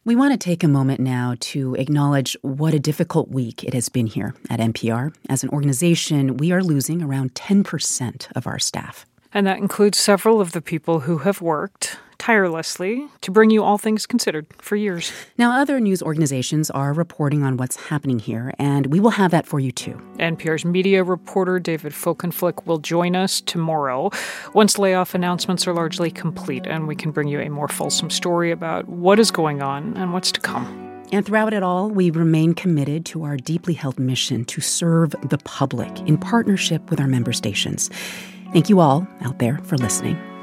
We want to take a moment now to acknowledge what a difficult week it has been here at NPR. As an organization, we are losing around 10% of our staff. And that includes several of the people who have worked tirelessly to bring you All Things Considered for years. Now, other news organizations are reporting on what's happening here, and we will have that for you too. NPR's media reporter David Folkenflik will join us tomorrow once layoff announcements are largely complete and we can bring you a more fulsome story about what is going on and what's to come. And throughout it all, we remain committed to our deeply held mission to serve the public in partnership with our member stations. Thank you all out there for listening.